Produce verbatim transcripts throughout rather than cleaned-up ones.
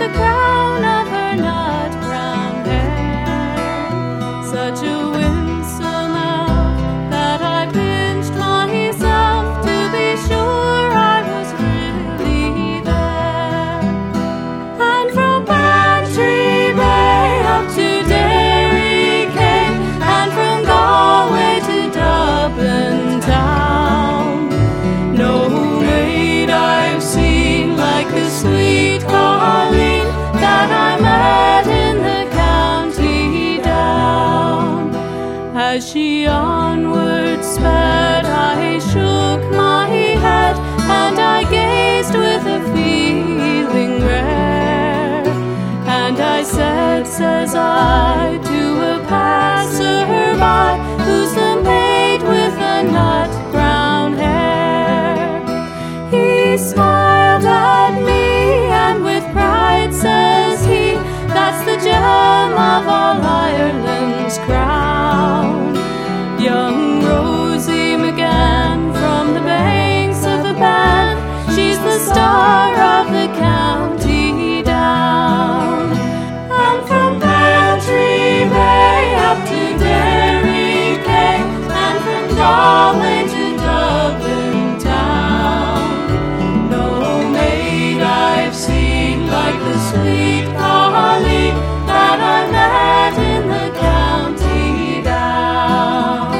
crown of her nut brown hair. Such a winsome elf that I pinched myself to be sure I was really there. And from Bantry Bay up to Derry Quay, and from Galway to Dublin town, no maid I've seen like the sweet Colleen that I met in the county down. As she onward sped, I shook my head and I gazed with a feeling rare. And I said, says I, to a passer-by, who's the maid with the nut brown hair? He smiled at me and with pride says he, that's the gem of all Ireland's crown. Young Rosie McGann from the banks of the Bann, she's the star of the county down. And from Bantry Bay up to Derry Quay, and from Galway to Dublin town, no maid I've seen like the sweet Colleen that I met in the county down.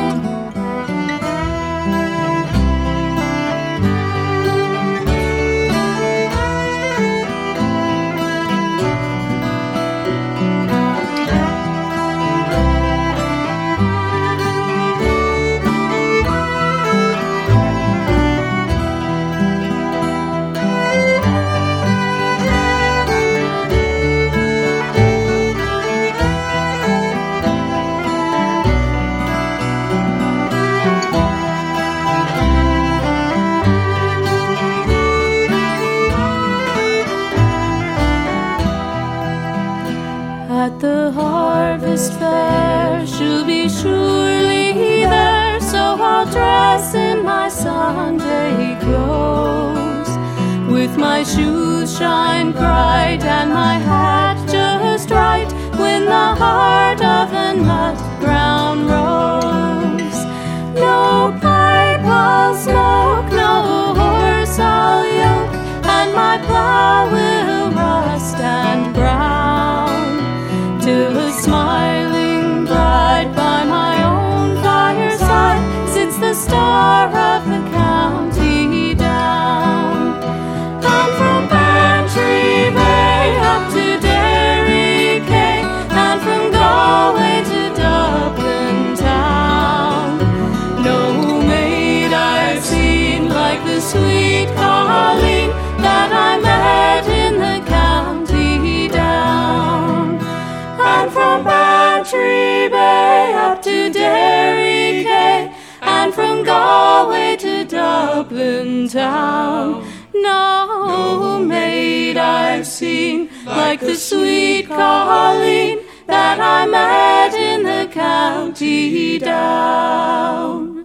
At the harvest fair she'll be surely there, so I'll dress in my Sunday clothes, with my shoes shine bright and my hat just right, when the heart of a nut brown rose. No pipe I'll smoke, no horse I'll yoke, and my plough will rust and brown, till a smiling bride by my own fireside sits the star of the county down. And from Bantry Bay up to Derry Quay, and from Galway to Dublin town, no maid I've seen like the sweet Colleen that I met in the county down. And from Bantry Bay up to Derry Quay, and from Galway to Dublin town, no maid I've seen like the sweet Colleen that I met in the county down.